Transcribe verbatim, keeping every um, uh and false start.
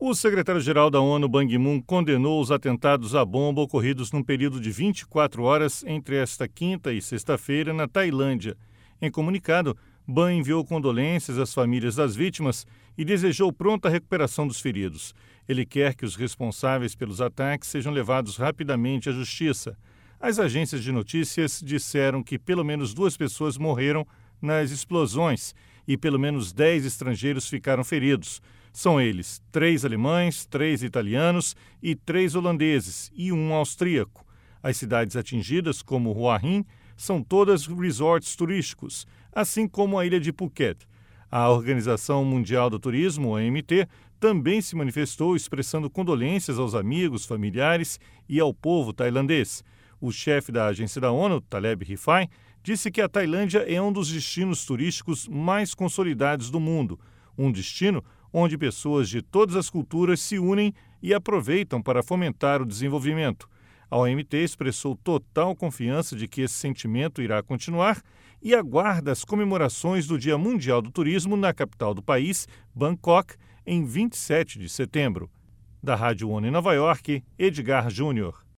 O secretário-geral da ONU, Ban Ki-moon, condenou os atentados à bomba ocorridos num período de vinte e quatro horas entre esta quinta e sexta-feira na Tailândia. Em comunicado, Ban enviou condolências às famílias das vítimas e desejou pronta recuperação dos feridos. Ele quer que os responsáveis pelos ataques sejam levados rapidamente à justiça. As agências de notícias disseram que pelo menos duas pessoas morreram nas explosões e pelo menos dez estrangeiros ficaram feridos. São eles três alemães, três italianos e três holandeses e um austríaco. As cidades atingidas, como Hua Hin, são todas resorts turísticos, assim como a ilha de Phuket. A Organização Mundial do Turismo, O M T, também se manifestou expressando condolências aos amigos, familiares e ao povo tailandês. O chefe da agência da ONU, Taleb Rifai, disse que a Tailândia é um dos destinos turísticos mais consolidados do mundo, um destino onde pessoas de todas as culturas se unem e aproveitam para fomentar o desenvolvimento. A O M T expressou total confiança de que esse sentimento irá continuar e aguarda as comemorações do Dia Mundial do Turismo na capital do país, Bangkok, em vinte e sete de setembro. Da Rádio ONU em Nova York, Edgar Júnior.